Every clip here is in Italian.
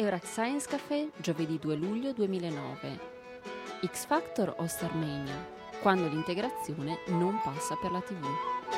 Eurac Science Café, giovedì 2 luglio 2009. X Factor o Starmania, quando l'integrazione non passa per la TV.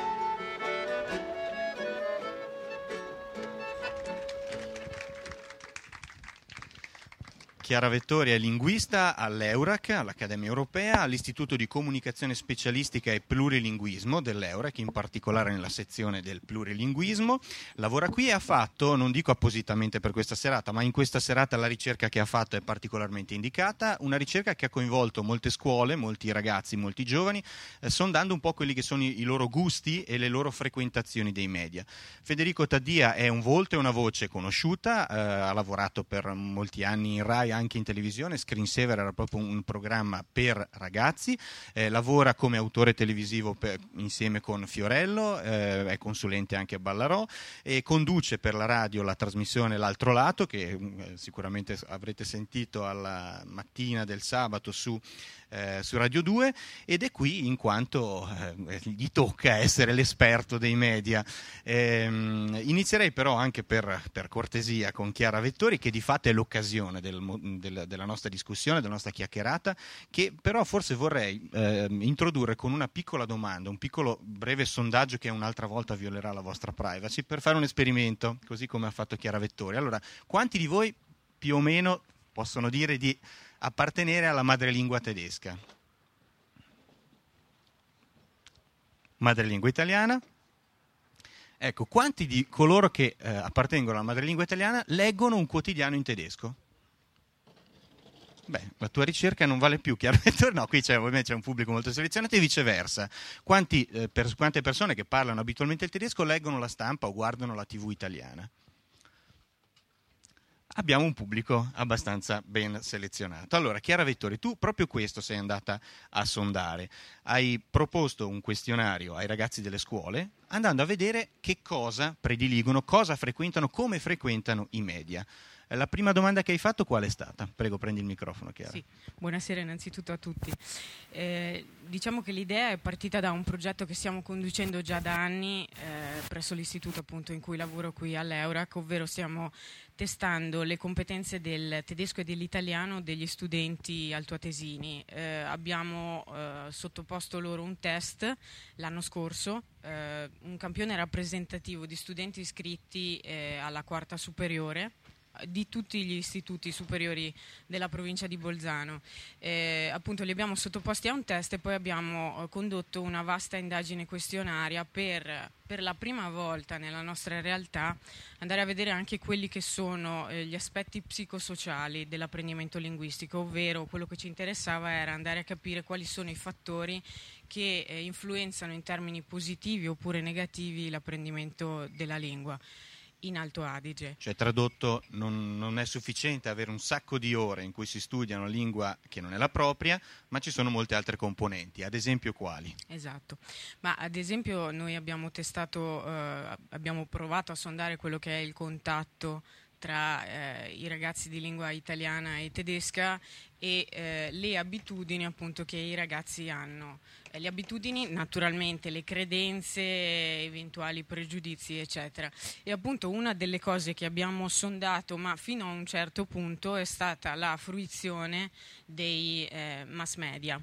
Chiara Vettori è linguista all'Eurac, all'Accademia Europea, all'Istituto di Comunicazione Specialistica e Plurilinguismo dell'Eurac, in particolare nella sezione del plurilinguismo. Lavora qui e ha fatto, non dico appositamente per questa serata, ma in questa serata la ricerca che ha fatto è particolarmente indicata, una ricerca che ha coinvolto molte scuole, molti ragazzi, molti giovani, sondando un po' quelli che sono i loro gusti e le loro frequentazioni dei media. Federico Taddia è un volto e una voce conosciuta, ha lavorato per molti anni in Rai, anche in televisione. Screensaver era proprio un programma per ragazzi, lavora come autore televisivo insieme con Fiorello, è consulente anche a Ballarò e conduce per la radio la trasmissione L'Altro Lato, che sicuramente avrete sentito alla mattina del sabato su Radio 2, ed è qui in quanto gli tocca essere l'esperto dei media. Inizierei però anche per cortesia con Chiara Vettori, che di fatto è l'occasione della nostra discussione, della nostra chiacchierata, che però forse vorrei introdurre con una piccola domanda, un piccolo breve sondaggio che un'altra volta violerà la vostra privacy, per fare un esperimento, così come ha fatto Chiara Vettori. Allora, quanti di voi più o meno possono dire di appartenere alla madrelingua tedesca? Madrelingua italiana? Ecco, quanti di coloro che appartengono alla madrelingua italiana leggono un quotidiano in tedesco? Beh, la tua ricerca non vale più, chiaramente. No, qui ovviamente c'è un pubblico molto selezionato e viceversa. Quante persone che parlano abitualmente il tedesco leggono la stampa o guardano la TV italiana? Abbiamo un pubblico abbastanza ben selezionato. Allora, Chiara Vettori, tu proprio questo sei andata a sondare. Hai proposto un questionario ai ragazzi delle scuole, andando a vedere che cosa prediligono, cosa frequentano, come frequentano i media. La prima domanda che hai fatto qual è stata? Prego, prendi il microfono, Chiara. Sì, buonasera innanzitutto a tutti. Diciamo che l'idea è partita da un progetto che stiamo conducendo già da anni presso l'istituto appunto in cui lavoro qui all'Eurac, ovvero stiamo testando le competenze del tedesco e dell'italiano degli studenti altoatesini. Abbiamo sottoposto loro un test l'anno scorso, un campione rappresentativo di studenti iscritti alla quarta superiore di tutti gli istituti superiori della provincia di Bolzano. Appunto li abbiamo sottoposti a un test e poi abbiamo condotto una vasta indagine questionaria per la prima volta nella nostra realtà andare a vedere anche quelli che sono gli aspetti psicosociali dell'apprendimento linguistico, ovvero quello che ci interessava era andare a capire quali sono i fattori che influenzano in termini positivi oppure negativi l'apprendimento della lingua in Alto Adige. Cioè, tradotto, non è sufficiente avere un sacco di ore in cui si studia una lingua che non è la propria, ma ci sono molte altre componenti. Ad esempio quali? Esatto, ma ad esempio noi abbiamo testato, abbiamo provato a sondare quello che è il contatto tra i ragazzi di lingua italiana e tedesca e le abitudini appunto che i ragazzi hanno. Le abitudini, naturalmente, le credenze, eventuali pregiudizi, eccetera. E appunto una delle cose che abbiamo sondato, ma fino a un certo punto, è stata la fruizione dei mass media.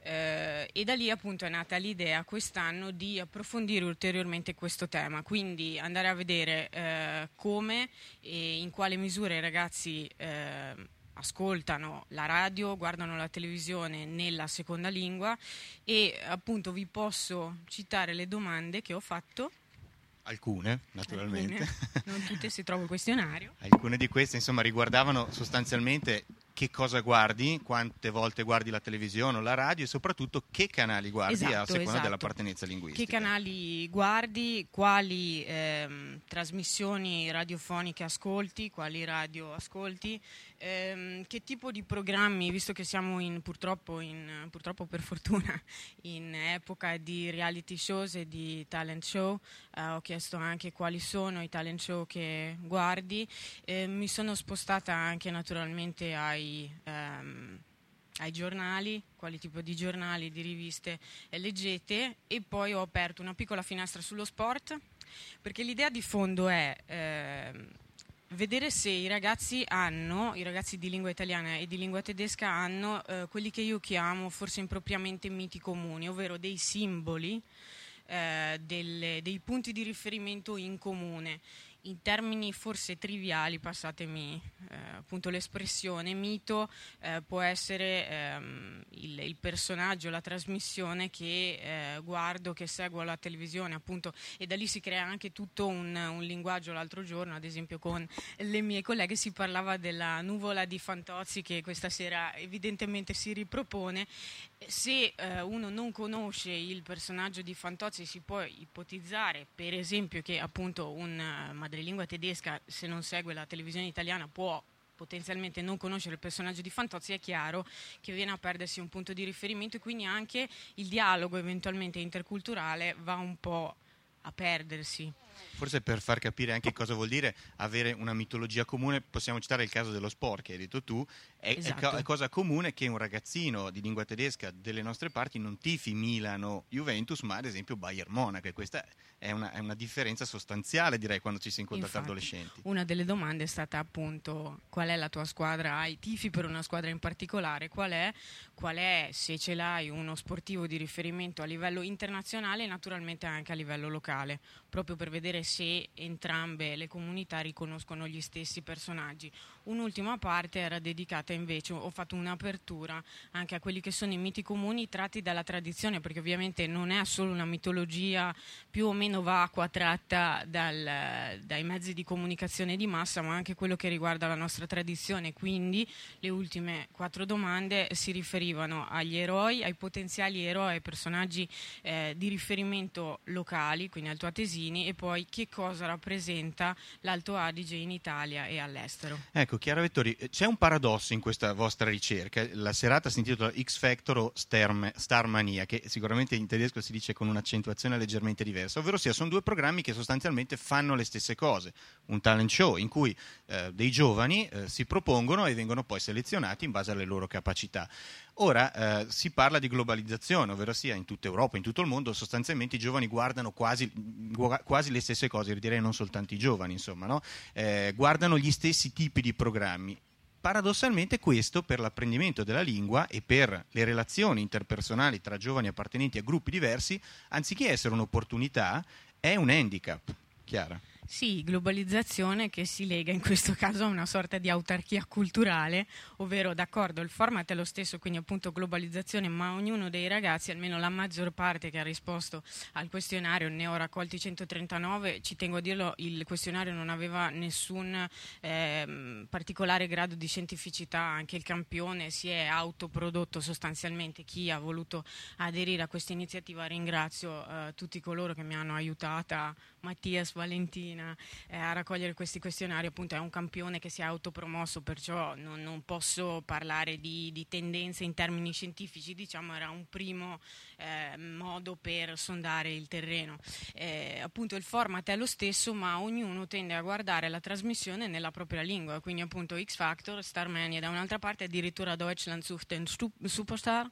E da lì appunto è nata l'idea quest'anno di approfondire ulteriormente questo tema, quindi andare a vedere come e in quale misura i ragazzi ascoltano la radio, guardano la televisione nella seconda lingua e appunto vi posso citare le domande che ho fatto. Alcune, naturalmente. Non tutte, si trova il questionario. Alcune di queste, insomma, riguardavano sostanzialmente che cosa guardi, quante volte guardi la televisione o la radio e soprattutto che canali guardi a seconda dell'appartenenza linguistica. Che canali guardi, quali trasmissioni radiofoniche ascolti, quali radio ascolti, che tipo di programmi, visto che siamo purtroppo per fortuna in epoca di reality shows e di talent show, ho chiesto anche quali sono i talent show che guardi, mi sono spostata anche naturalmente ai giornali, quali tipo di giornali, di riviste leggete, e poi ho aperto una piccola finestra sullo sport, perché l'idea di fondo è vedere se i ragazzi di lingua italiana e di lingua tedesca hanno quelli che io chiamo forse impropriamente miti comuni, ovvero dei simboli, dei punti di riferimento in comune. In termini forse triviali, passatemi appunto l'espressione, mito può essere il personaggio, la trasmissione che guardo, che seguo alla televisione, appunto, e da lì si crea anche tutto un linguaggio. L'altro giorno, ad esempio, con le mie colleghe si parlava della nuvola di Fantozzi che questa sera evidentemente si ripropone. Se uno non conosce il personaggio di Fantozzi, si può ipotizzare, per esempio, che appunto un madrelingua tedesca, se non segue la televisione italiana, può potenzialmente non conoscere il personaggio di Fantozzi. È chiaro che viene a perdersi un punto di riferimento e quindi anche il dialogo eventualmente interculturale va un po' a perdersi. Forse per far capire anche cosa vuol dire avere una mitologia comune, possiamo citare il caso dello sport che hai detto tu. Esatto. È cosa comune che un ragazzino di lingua tedesca delle nostre parti non tifi Milano Juventus, ma ad esempio Bayern Monaco, e questa è una differenza sostanziale, direi, quando ci si incontra tra adolescenti. Una delle domande è stata appunto: qual è la tua squadra? Hai tifi per una squadra in particolare? Qual è, se ce l'hai, uno sportivo di riferimento a livello internazionale e naturalmente anche a livello locale, proprio per vedere se entrambe le comunità riconoscono gli stessi personaggi. Un'ultima parte era dedicata invece, ho fatto un'apertura anche a quelli che sono i miti comuni tratti dalla tradizione, perché ovviamente non è solo una mitologia più o meno vacua tratta dai mezzi di comunicazione di massa, ma anche quello che riguarda la nostra tradizione. Quindi le ultime 4 domande si riferivano agli eroi, ai potenziali eroi, ai personaggi di riferimento locali, quindi altoatesini, e poi che cosa rappresenta l'Alto Adige in Italia e all'estero. Ecco, Chiara Vettori, c'è un paradosso in questa vostra ricerca. La serata si intitola X Factor o Starmania, che sicuramente in tedesco si dice con un'accentuazione leggermente diversa, ovvero sia sono 2 programmi che sostanzialmente fanno le stesse cose. Un talent show in cui dei giovani si propongono e vengono poi selezionati in base alle loro capacità. Ora si parla di globalizzazione, ovvero sia in tutta Europa, in tutto il mondo, sostanzialmente i giovani guardano quasi le stesse cose, io direi non soltanto i giovani, insomma, no? Guardano gli stessi tipi di programmi. Paradossalmente questo, per l'apprendimento della lingua e per le relazioni interpersonali tra giovani appartenenti a gruppi diversi, anziché essere un'opportunità, è un handicap. Chiara? Sì, globalizzazione che si lega in questo caso a una sorta di autarchia culturale, ovvero, d'accordo, il format è lo stesso, quindi appunto globalizzazione, ma ognuno dei ragazzi, almeno la maggior parte che ha risposto al questionario, ne ho raccolti 139, ci tengo a dirlo, il questionario non aveva nessun particolare grado di scientificità, anche il campione si è autoprodotto sostanzialmente. Chi ha voluto aderire a questa iniziativa, ringrazio tutti coloro che mi hanno aiutata, Mattias, Valentina, a raccogliere questi questionari. Appunto è un campione che si è autopromosso, perciò non posso parlare di tendenze in termini scientifici, diciamo era un primo modo per sondare il terreno. Appunto il format è lo stesso, ma ognuno tende a guardare la trasmissione nella propria lingua, quindi appunto X Factor, Starmania, da un'altra parte addirittura Deutschland sucht den Superstar,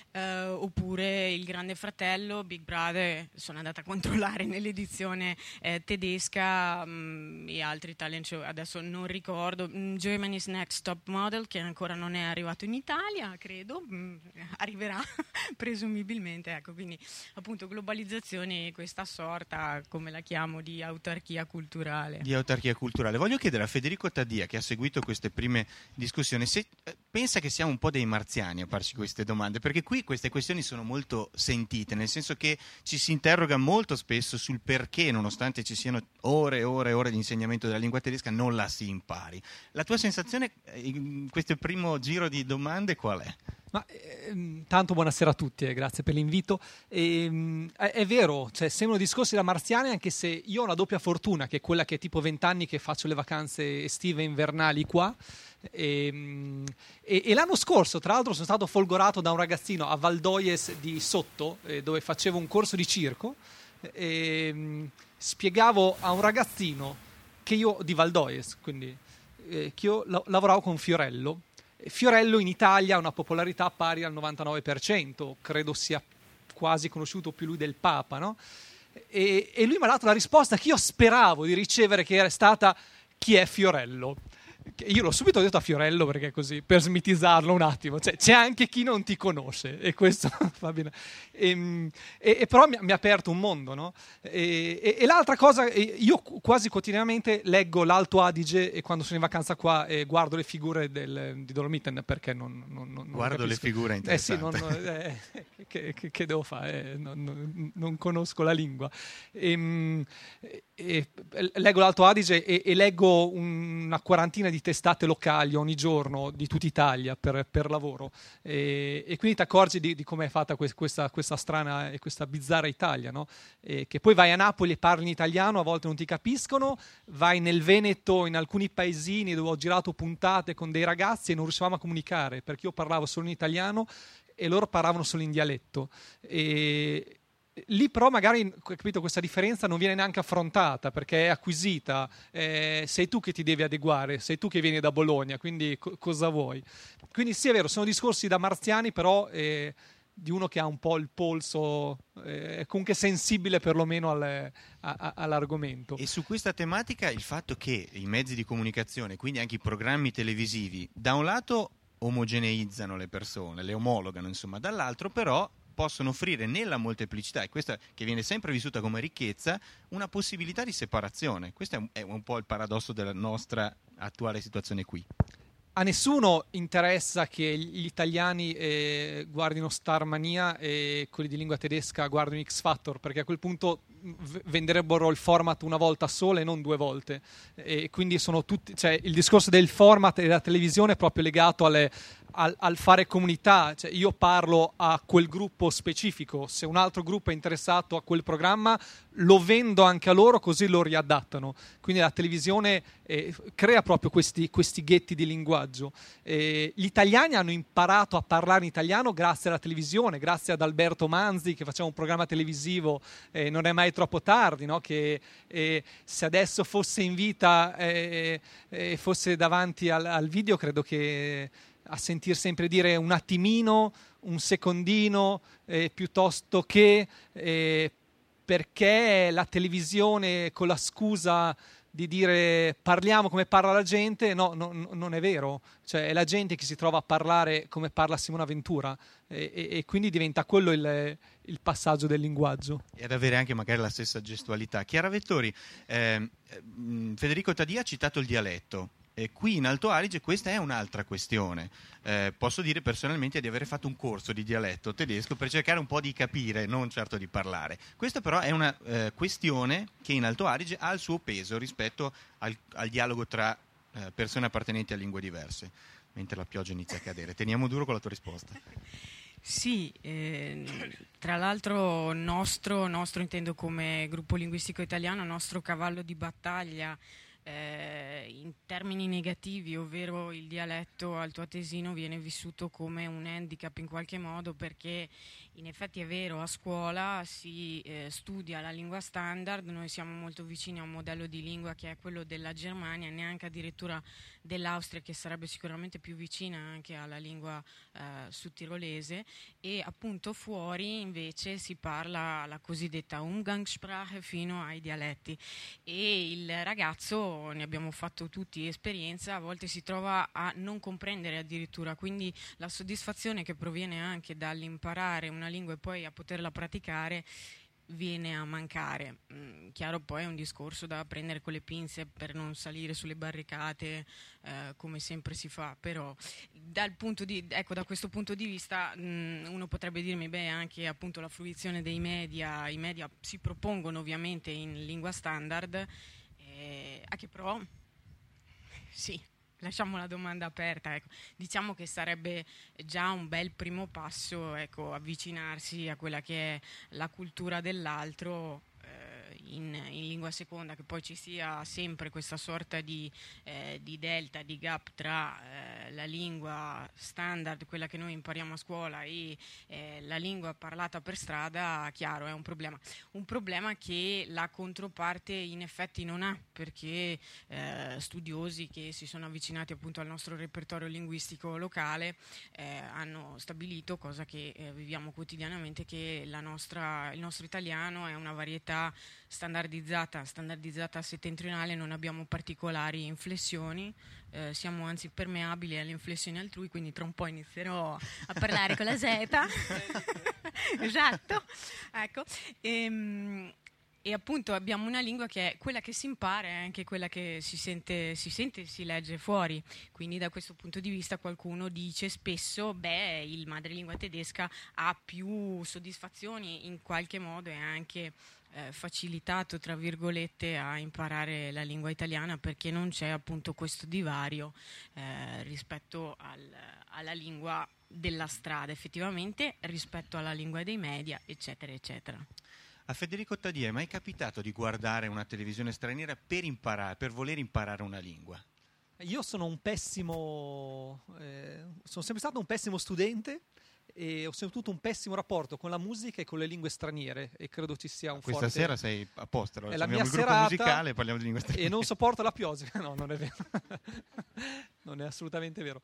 oppure Il Grande Fratello, Big Brother, sono andata a controllare nell'edizione tedesca, e altri talent show, adesso non ricordo, Germany's Next Top Model, che ancora non è arrivato in Italia, credo, arriverà presumibilmente, ecco, quindi appunto globalizzazione, questa sorta, come la chiamo, di autarchia culturale. Di autarchia culturale. Voglio chiedere a Federico Taddia, che ha seguito queste prime discussioni, se pensa che siamo un po' dei marziani a farci queste domande, perché qui queste questioni sono molto sentite, nel senso che ci si interroga molto spesso sul perché, nonostante ci siano ore e ore e ore di insegnamento della lingua tedesca, non la si impari. La tua sensazione in questo primo giro di domande qual è? Ma, tanto buonasera a tutti e grazie per l'invito. È vero, cioè, sembrano discorsi da marziani, anche se io ho una doppia fortuna, che è quella che è tipo 20 anni che faccio le vacanze estive e invernali qua. E l'anno scorso, tra l'altro, sono stato folgorato da un ragazzino a Valdoies di Sotto, dove facevo un corso di circo. Spiegavo a un ragazzino che io di Valdoies, quindi che io lavoravo con Fiorello. Fiorello in Italia ha una popolarità pari al 99%, credo sia quasi conosciuto più lui del Papa, no? E lui mi ha dato la risposta che io speravo di ricevere, che era stata: chi è Fiorello. Io l'ho subito detto a Fiorello perché così, per smitizzarlo un attimo, cioè, c'è anche chi non ti conosce e questo va bene. E però mi ha aperto un mondo, no? E l'altra cosa, io quasi quotidianamente leggo l'Alto Adige e quando sono in vacanza qua guardo le figure di Dolomiten perché non guardo le figure interessanti. Che devo fare? Non conosco la lingua. Leggo l'Alto Adige e leggo una quarantina di testate locali ogni giorno di tutta Italia per lavoro e quindi ti accorgi di come è fatta questa strana e questa bizzarra Italia, no? Che poi vai a Napoli e parli in italiano, a volte non ti capiscono, vai nel Veneto in alcuni paesini dove ho girato puntate con dei ragazzi e non riuscivamo a comunicare perché io parlavo solo in italiano e loro parlavano solo in dialetto e lì però magari, capito, questa differenza non viene neanche affrontata perché è acquisita, sei tu che ti devi adeguare, sei tu che vieni da Bologna, quindi cosa vuoi? Quindi sì, è vero, sono discorsi da marziani, però di uno che ha un po' il polso, è comunque sensibile perlomeno all'argomento. E su questa tematica il fatto che i mezzi di comunicazione, quindi anche i programmi televisivi, da un lato omogeneizzano le persone, le omologano, insomma, dall'altro però possono offrire nella molteplicità, e questa che viene sempre vissuta come ricchezza, una possibilità di separazione. Questo è un po' il paradosso della nostra attuale situazione qui. A nessuno interessa che gli italiani guardino Starmania e quelli di lingua tedesca guardino X Factor, perché a quel punto venderebbero il format una volta sola e non due volte. E quindi sono tutti, cioè, il discorso del format e della televisione è proprio legato al fare comunità, cioè io parlo a quel gruppo specifico, se un altro gruppo è interessato a quel programma lo vendo anche a loro, così lo riadattano. Quindi la televisione crea proprio questi ghetti di linguaggio. Gli italiani hanno imparato a parlare in italiano grazie alla televisione, grazie ad Alberto Manzi che faceva un programma televisivo, Non è mai troppo tardi, no? Che se adesso fosse in vita fosse davanti al video, credo che a sentir sempre dire un attimino, un secondino, piuttosto che perché la televisione con la scusa di dire parliamo come parla la gente, no, non è vero, cioè è la gente che si trova a parlare come parla Simona Ventura e quindi diventa quello il passaggio del linguaggio. E ad avere anche magari la stessa gestualità. Chiara Vettori, Federico Tadì ha citato il dialetto. Qui in Alto Adige questa è un'altra questione. Posso dire personalmente di avere fatto un corso di dialetto tedesco per cercare un po' di capire, non certo di parlare. Questa però è una questione che in Alto Adige ha il suo peso rispetto al dialogo tra persone appartenenti a lingue diverse. Mentre la pioggia inizia a cadere. Teniamo duro con la tua risposta. Sì, tra l'altro nostro intendo come gruppo linguistico italiano, nostro cavallo di battaglia in termini negativi, ovvero il dialetto altoatesino viene vissuto come un handicap in qualche modo, perché in effetti è vero, a scuola si studia la lingua standard, noi siamo molto vicini a un modello di lingua che è quello della Germania, neanche addirittura dell'Austria, che sarebbe sicuramente più vicina anche alla lingua sudtirolese, e appunto fuori invece si parla la cosiddetta Umgangssprache fino ai dialetti, e il ragazzo, ne abbiamo fatto tutti esperienza, a volte si trova a non comprendere addirittura, quindi la soddisfazione che proviene anche dall'imparare una lingua e poi a poterla praticare viene a mancare. Chiaro, poi è un discorso da prendere con le pinze per non salire sulle barricate come sempre si fa, però da questo punto di vista uno potrebbe dirmi anche appunto la fruizione dei media, i media si propongono ovviamente in lingua standard, a che pro? Sì. Lasciamo la domanda aperta, ecco. Diciamo che sarebbe già un bel primo passo, ecco, avvicinarsi a quella che è la cultura dell'altro in lingua seconda, che poi ci sia sempre questa sorta di delta, di gap tra la lingua standard, quella che noi impariamo a scuola, e la lingua parlata per strada. Chiaro, è un problema che la controparte in effetti non ha, perché studiosi che si sono avvicinati appunto al nostro repertorio linguistico locale hanno stabilito, cosa che viviamo quotidianamente, che il nostro italiano è una varietà standardizzata settentrionale, non abbiamo particolari inflessioni, siamo anzi permeabili alle inflessioni altrui, quindi tra un po' inizierò a parlare con la Z. Esatto, ecco. E appunto abbiamo una lingua che è quella che si impara e anche quella che si sente e si legge fuori. Quindi da questo punto di vista qualcuno dice spesso il madrelingua tedesca ha più soddisfazioni, in qualche modo è anche facilitato tra virgolette a imparare la lingua italiana, perché non c'è appunto questo divario rispetto alla lingua della strada effettivamente, rispetto alla lingua dei media, eccetera eccetera. A Federico Tadie è mai capitato di guardare una televisione straniera per voler imparare una lingua? Io sono sempre stato un pessimo studente e ho sempre avuto un pessimo rapporto con la musica e con le lingue straniere, e credo ci sia un Questa forte... sera sei a posto, è la mia il gruppo serata musicale e parliamo di lingue straniere. e non sopporto la pioggia. No, non è vero. Non è assolutamente vero.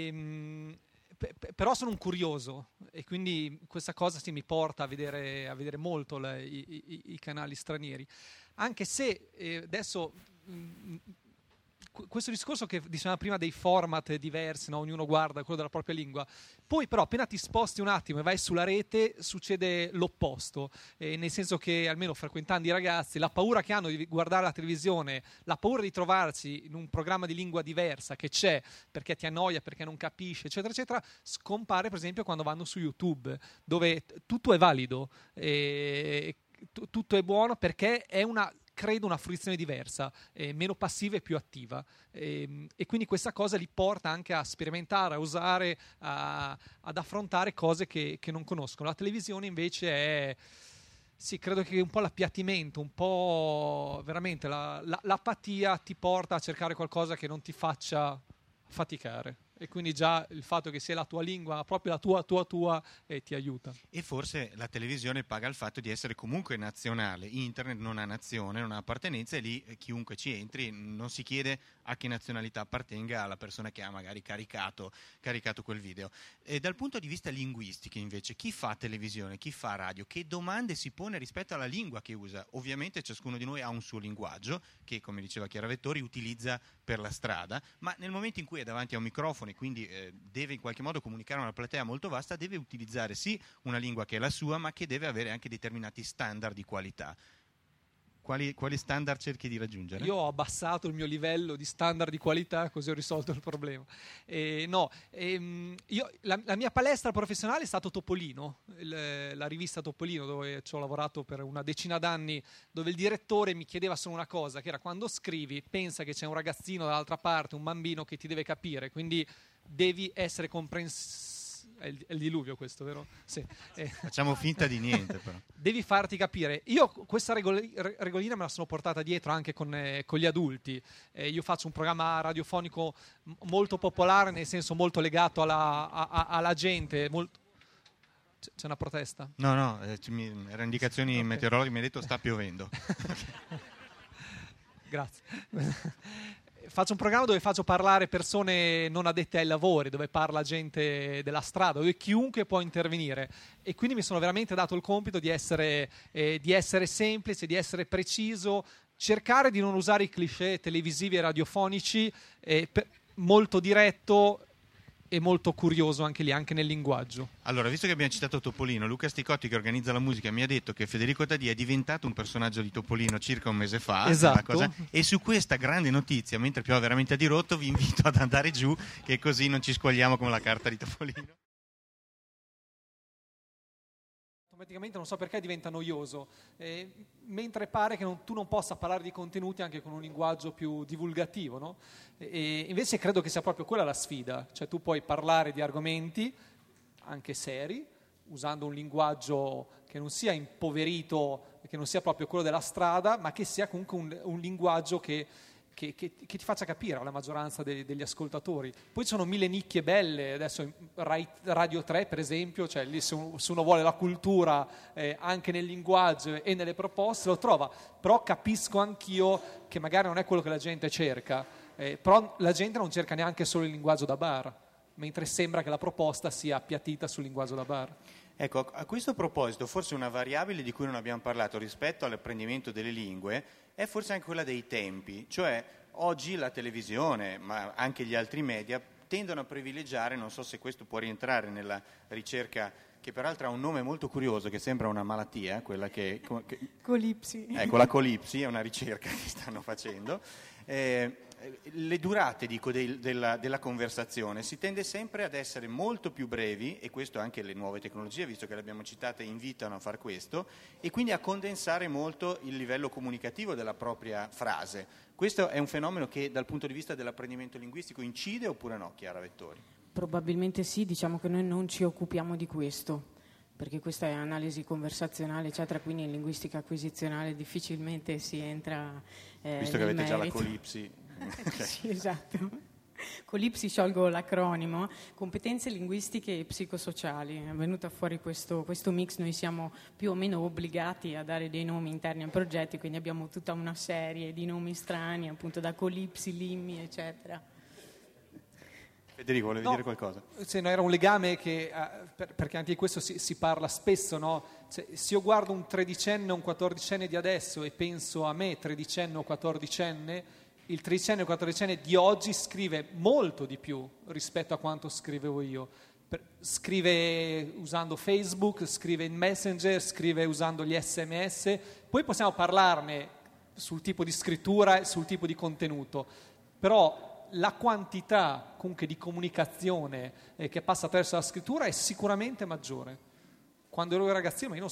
Però sono un curioso, e quindi questa cosa mi porta a vedere molto i canali stranieri, anche se adesso questo discorso che dicevamo prima dei format diversi, no? Ognuno guarda quello della propria lingua, poi però appena ti sposti un attimo e vai sulla rete succede l'opposto, nel senso che almeno frequentando i ragazzi la paura che hanno di guardare la televisione, la paura di trovarsi in un programma di lingua diversa che c'è perché ti annoia, perché non capisci, eccetera eccetera, scompare per esempio quando vanno su YouTube, dove tutto è valido, tutto è buono, perché è credo una fruizione diversa, meno passiva e più attiva, e quindi questa cosa li porta anche a sperimentare, a usare, ad affrontare cose che non conoscono. La televisione invece è, sì, credo che un po' l'appiattimento, un po' veramente l'apatia ti porta a cercare qualcosa che non ti faccia faticare, e quindi già il fatto che sia la tua lingua, proprio la tua, ti aiuta. E forse la televisione paga il fatto di essere comunque nazionale. Internet non ha nazione, non ha appartenenza, e lì chiunque ci entri non si chiede a che nazionalità appartenga la persona che ha magari caricato quel video. E dal punto di vista linguistico invece, chi fa televisione, chi fa radio, che domande si pone rispetto alla lingua che usa? Ovviamente ciascuno di noi ha un suo linguaggio che, come diceva Chiara Vettori, utilizza per la strada, ma nel momento in cui è davanti a un microfono e quindi deve in qualche modo comunicare a una platea molto vasta, deve utilizzare sì una lingua che è la sua, ma che deve avere anche determinati standard di qualità. Quali standard cerchi di raggiungere? Io ho abbassato il mio livello di standard di qualità, così ho risolto il problema. La mia palestra professionale è stato Topolino, la rivista Topolino, dove ci ho lavorato per una decina d'anni, dove il direttore mi chiedeva solo una cosa, che era: quando scrivi pensa che c'è un ragazzino dall'altra parte, un bambino che ti deve capire, quindi devi essere comprensibile. È il diluvio questo, vero? Sì. Facciamo finta di niente, però. Devi farti capire. Io questa regolina me la sono portata dietro anche con gli adulti. Io faccio un programma radiofonico molto popolare, nel senso molto legato alla gente. C'è una protesta? No, erano indicazioni meteorologiche, mi ha detto sta piovendo. Grazie. Faccio un programma dove faccio parlare persone non addette ai lavori, dove parla gente della strada, dove chiunque può intervenire, e quindi mi sono veramente dato il compito di essere semplice, di essere preciso, cercare di non usare i cliché televisivi e radiofonici, molto diretto e molto curioso anche lì, anche nel linguaggio. Allora, visto che abbiamo citato Topolino, Luca Sticotti, che organizza la musica, mi ha detto che Federico Tadie è diventato un personaggio di Topolino circa un mese fa. Esatto. E su questa grande notizia, mentre piove veramente a dirotto, vi invito ad andare giù, che così non ci squagliamo come la carta di Topolino. Automaticamente non so perché diventa noioso, mentre pare che tu non possa parlare di contenuti anche con un linguaggio più divulgativo, no? E invece credo che sia proprio quella la sfida, cioè tu puoi parlare di argomenti anche seri, usando un linguaggio che non sia impoverito, che non sia proprio quello della strada, ma che sia comunque un linguaggio che ti faccia capire alla maggioranza degli ascoltatori. Poi ci sono mille nicchie belle, adesso Radio 3 per esempio, cioè lì se uno vuole la cultura anche nel linguaggio e nelle proposte lo trova, però capisco anch'io che magari non è quello che la gente cerca, però la gente non cerca neanche solo il linguaggio da bar, mentre sembra che la proposta sia appiattita sul linguaggio da bar. Ecco, a questo proposito, forse una variabile di cui non abbiamo parlato rispetto all'apprendimento delle lingue è forse anche quella dei tempi, cioè oggi la televisione, ma anche gli altri media, tendono a privilegiare, non so se questo può rientrare nella ricerca, che peraltro ha un nome molto curioso, che sembra una malattia, quella che Colipsi. Ecco, la colipsi è una ricerca che stanno facendo. Le durate, dico, della conversazione si tende sempre ad essere molto più brevi, e questo anche le nuove tecnologie, visto che le abbiamo citate, invitano a far questo, e quindi a condensare molto il livello comunicativo della propria frase. Questo è un fenomeno che dal punto di vista dell'apprendimento linguistico incide oppure no, Chiara Vettori? Probabilmente sì, diciamo che noi non ci occupiamo di questo, perché questa è analisi conversazionale, eccetera, quindi in linguistica acquisizionale difficilmente si entra visto che avete merito. già la colipsi. Okay. Sì, esatto. Colipsi, sciolgo l'acronimo, competenze linguistiche e psicosociali. È venuto fuori questo mix, noi siamo più o meno obbligati a dare dei nomi interni ai progetti, quindi abbiamo tutta una serie di nomi strani, appunto da colipsi, limmi, eccetera. Federico, volevi dire qualcosa? Se no, era un legame che, perché anche di questo si parla spesso, no? Cioè, se io guardo un tredicenne o un quattordicenne di adesso e penso a me, tredicenne o quattordicenne, il tredicenne o quattordicenne di oggi scrive molto di più rispetto a quanto scrivevo io. Scrive usando Facebook, scrive in Messenger, scrive usando gli SMS, poi possiamo parlarne sul tipo di scrittura e sul tipo di contenuto, però la quantità comunque di comunicazione che passa attraverso la scrittura è sicuramente maggiore. Quando ero ragazzino io non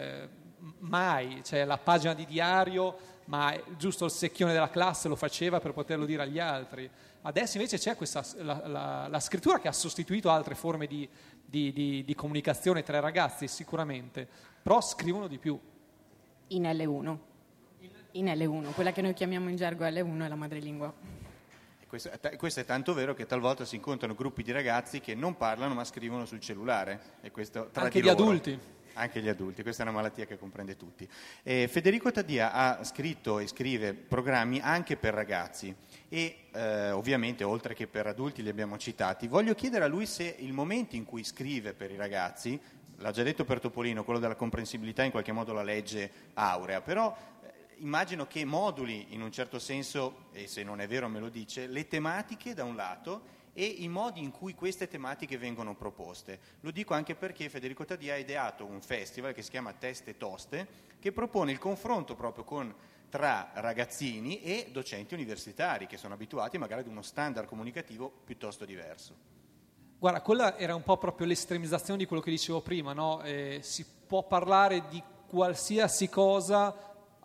mai, la pagina di diario, ma giusto il secchione della classe lo faceva per poterlo dire agli altri. Adesso invece c'è questa la scrittura che ha sostituito altre forme di comunicazione tra i ragazzi sicuramente, però scrivono di più. In L1. In L1, quella che noi chiamiamo in gergo L1 è la madrelingua. Questo è tanto vero che talvolta si incontrano gruppi di ragazzi che non parlano ma scrivono sul cellulare, e questo tra anche di gli loro. adulti. Anche gli adulti, questa è una malattia che comprende tutti. Federico Taddia ha scritto e scrive programmi anche per ragazzi e ovviamente oltre che per adulti li abbiamo citati. Voglio chiedere a lui se il momento in cui scrive per i ragazzi, l'ha già detto per Topolino, quello della comprensibilità in qualche modo la legge aurea, però immagino che moduli in un certo senso, e se non è vero me lo dice, le tematiche da un lato e i modi in cui queste tematiche vengono proposte. Lo dico anche perché Federico Taddia ha ideato un festival che si chiama Teste Toste, che propone il confronto proprio tra ragazzini e docenti universitari che sono abituati magari ad uno standard comunicativo piuttosto diverso. Guarda, quella era un po' proprio l'estremizzazione di quello che dicevo prima, no? Si può parlare di qualsiasi cosa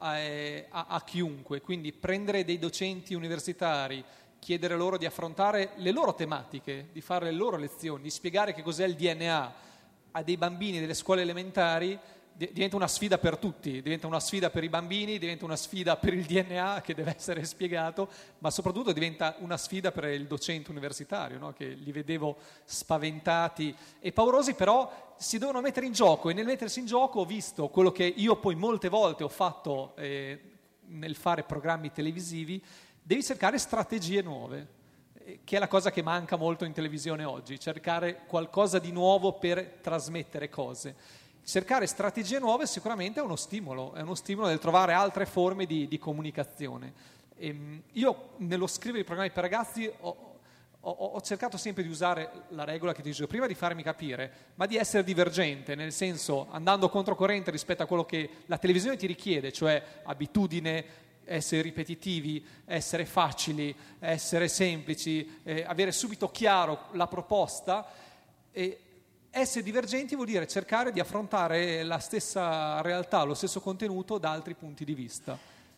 a chiunque, quindi prendere dei docenti universitari, chiedere loro di affrontare le loro tematiche, di fare le loro lezioni, di spiegare che cos'è il DNA a dei bambini delle scuole elementari, diventa una sfida per tutti, diventa una sfida per i bambini, diventa una sfida per il DNA che deve essere spiegato, ma soprattutto diventa una sfida per il docente universitario, no? Che li vedevo spaventati e paurosi, però si devono mettere in gioco, e nel mettersi in gioco ho visto quello che io poi molte volte ho fatto nel fare programmi televisivi. Devi cercare strategie nuove, che è la cosa che manca molto in televisione oggi, cercare qualcosa di nuovo per trasmettere cose. Cercare strategie nuove sicuramente è uno stimolo del trovare altre forme di comunicazione. Io nello scrivere i programmi per ragazzi ho cercato sempre di usare la regola che ti dicevo prima, di farmi capire, ma di essere divergente, nel senso andando controcorrente rispetto a quello che la televisione ti richiede, cioè abitudine, essere ripetitivi, essere facili, essere semplici, avere subito chiaro la proposta. E essere divergenti vuol dire cercare di affrontare la stessa realtà, lo stesso contenuto da altri punti di vista.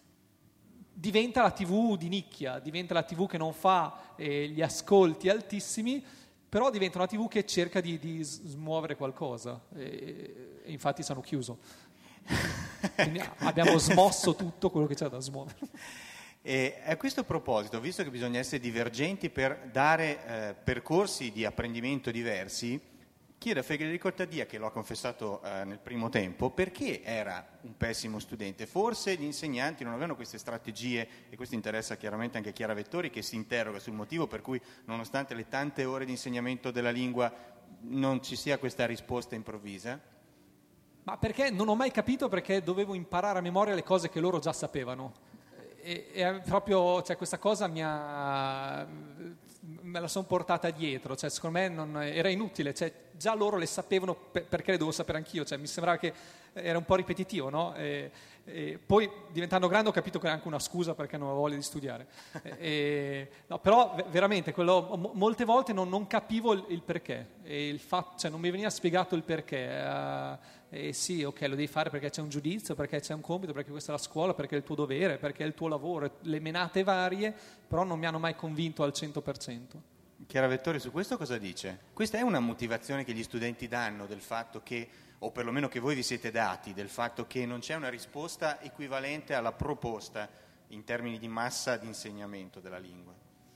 Diventa la TV di nicchia, diventa la TV che non fa gli ascolti altissimi, però diventa una TV che cerca di smuovere qualcosa, e infatti sono chiuso. Quindi abbiamo smosso tutto quello che c'è da smuovere. E a questo proposito, visto che bisogna essere divergenti per dare percorsi di apprendimento diversi, chiedo a Federico Taddia, che lo ha confessato nel primo tempo, perché era un pessimo studente. Forse gli insegnanti non avevano queste strategie, e questo interessa chiaramente anche Chiara Vettori, che si interroga sul motivo per cui, nonostante le tante ore di insegnamento della lingua, non ci sia questa risposta improvvisa? Ma perché non ho mai capito perché dovevo imparare a memoria le cose che loro già sapevano. E proprio, cioè, questa cosa me la sono portata dietro, cioè, secondo me era inutile, cioè, già loro le sapevano perché le dovevo sapere anch'io, cioè, mi sembrava che era un po' ripetitivo, no? E poi diventando grande ho capito che era anche una scusa perché non avevo voglia di studiare. No, però veramente molte volte non capivo il perché, e il fatto, cioè, non mi veniva spiegato il perché. Sì, ok, lo devi fare perché c'è un giudizio, perché c'è un compito, perché questa è la scuola, perché è il tuo dovere, perché è il tuo lavoro, le menate varie, però non mi hanno mai convinto al 100%. Chiara Vettori su questo cosa dice? Questa è una motivazione che gli studenti danno del fatto che, o perlomeno che voi vi siete dati, del fatto che non c'è una risposta equivalente alla proposta in termini di massa di insegnamento della lingua?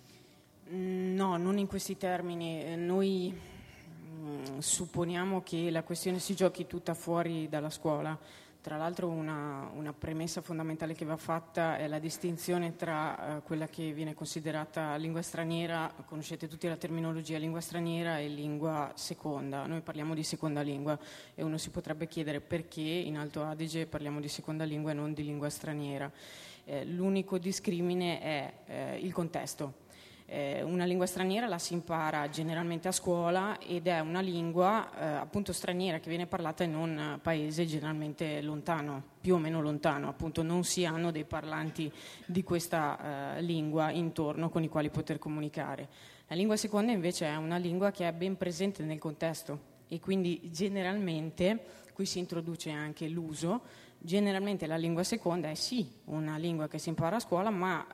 No, non in questi termini. Noi supponiamo che la questione si giochi tutta fuori dalla scuola. Tra l'altro una premessa fondamentale che va fatta è la distinzione tra quella che viene considerata lingua straniera, conoscete tutti la terminologia lingua straniera e lingua seconda. Noi parliamo di seconda lingua e uno si potrebbe chiedere perché in Alto Adige parliamo di seconda lingua e non di lingua straniera. L'unico discrimine è il contesto. Una lingua straniera la si impara generalmente a scuola ed è una lingua appunto straniera che viene parlata in un paese generalmente lontano, più o meno lontano, appunto non si hanno dei parlanti di questa lingua intorno con i quali poter comunicare. La lingua seconda invece è una lingua che è ben presente nel contesto e quindi generalmente qui si introduce anche l'uso. Generalmente la lingua seconda è sì una lingua che si impara a scuola, ma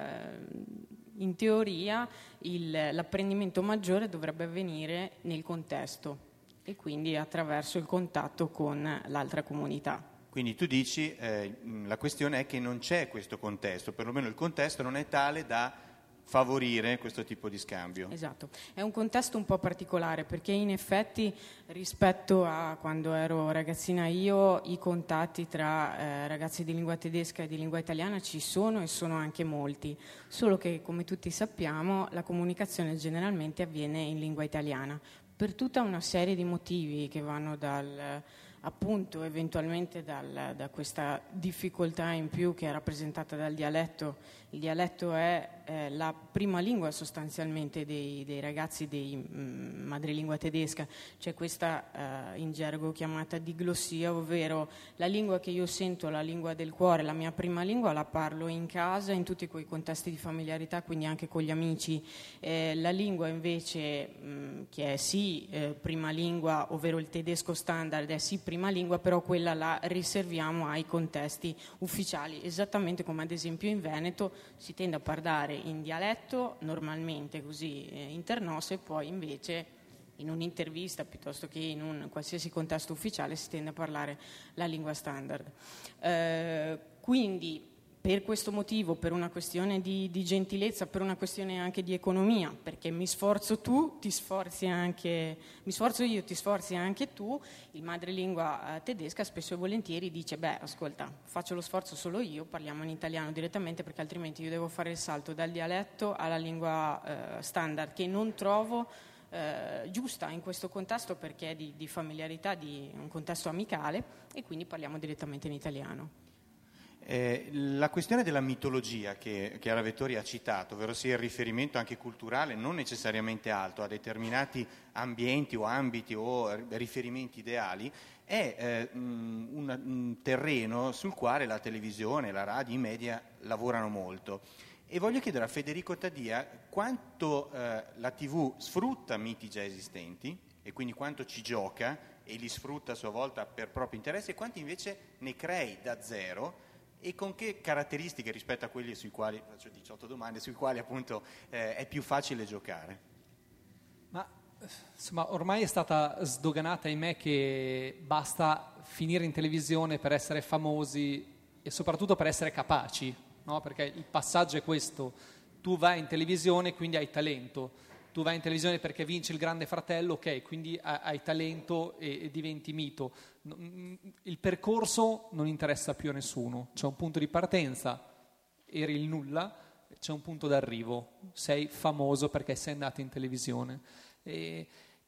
in teoria l'apprendimento maggiore dovrebbe avvenire nel contesto e quindi attraverso il contatto con l'altra comunità. Quindi tu dici la questione è che non c'è questo contesto, perlomeno il contesto non è tale da favorire questo tipo di scambio. Esatto, è un contesto un po' particolare perché in effetti rispetto a quando ero ragazzina io i contatti tra ragazzi di lingua tedesca e di lingua italiana ci sono e sono anche molti, solo che come tutti sappiamo la comunicazione generalmente avviene in lingua italiana per tutta una serie di motivi che vanno appunto eventualmente da questa difficoltà in più che è rappresentata dal dialetto. Il dialetto è la prima lingua sostanzialmente dei ragazzi di madrelingua tedesca. C'è questa in gergo chiamata diglossia, ovvero la lingua che io sento, la lingua del cuore, la mia prima lingua la parlo in casa, in tutti quei contesti di familiarità, quindi anche con gli amici. La lingua invece che è sì prima lingua, ovvero il tedesco standard, è sì prima lingua, però quella la riserviamo ai contesti ufficiali, esattamente come ad esempio in Veneto si tende a parlare in dialetto normalmente così internos e poi invece in un'intervista piuttosto che in un qualsiasi contesto ufficiale si tende a parlare la lingua standard. Quindi per questo motivo, per una questione di gentilezza, per una questione anche di economia, perché mi sforzo tu, ti sforzi anche, mi sforzo io, ti sforzi anche tu, il madrelingua tedesca spesso e volentieri dice, beh, ascolta, faccio lo sforzo solo io, parliamo in italiano direttamente perché altrimenti io devo fare il salto dal dialetto alla lingua standard, che non trovo giusta in questo contesto perché è di familiarità, di un contesto amicale e quindi parliamo direttamente in italiano. La questione della mitologia che Chiara Vettori ha citato, ovvero sia il riferimento anche culturale non necessariamente alto a determinati ambienti o ambiti o riferimenti ideali, è un terreno sul quale la televisione, la radio, i media lavorano molto. E voglio chiedere a Federico Taddia quanto la TV sfrutta miti già esistenti e quindi quanto ci gioca e li sfrutta a sua volta per proprio interesse e quanti invece ne crei da zero e con che caratteristiche rispetto a quelli sui quali, faccio 18 domande, sui quali appunto è più facile giocare. Ma insomma ormai è stata sdoganata in me che basta finire in televisione per essere famosi e soprattutto per essere capaci, no? Perché il passaggio è questo, tu vai in televisione quindi hai talento, tu vai in televisione perché vinci il Grande Fratello, ok, quindi hai talento e diventi mito. Il percorso non interessa più a nessuno, c'è un punto di partenza, eri il nulla, c'è un punto d'arrivo, sei famoso perché sei andato in televisione. E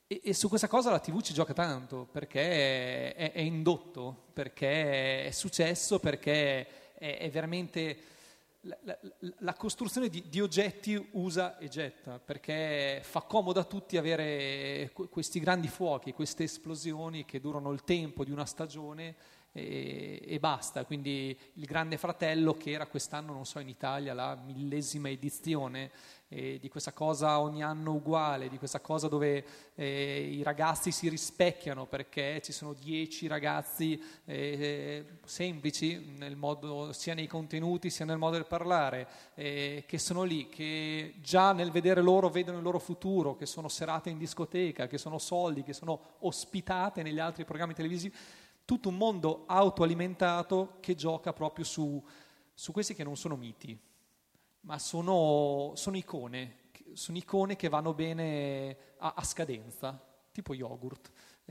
E su questa cosa la TV ci gioca tanto, perché è indotto, perché è successo, perché è veramente la costruzione di oggetti usa e getta, perché fa comodo a tutti avere questi grandi fuochi, queste esplosioni che durano il tempo di una stagione e basta. Quindi il Grande Fratello, che era quest'anno, non so, in Italia la 1000ª edizione, di questa cosa ogni anno uguale, di questa cosa dove i ragazzi si rispecchiano perché ci sono 10 ragazzi semplici nel modo, sia nei contenuti sia nel modo del parlare, che sono lì, che già nel vedere loro vedono il loro futuro, che sono serate in discoteca, che sono soldi, che sono ospitate negli altri programmi televisivi. Tutto un mondo autoalimentato che gioca proprio su questi che non sono miti, ma sono icone che vanno bene a scadenza, tipo yogurt,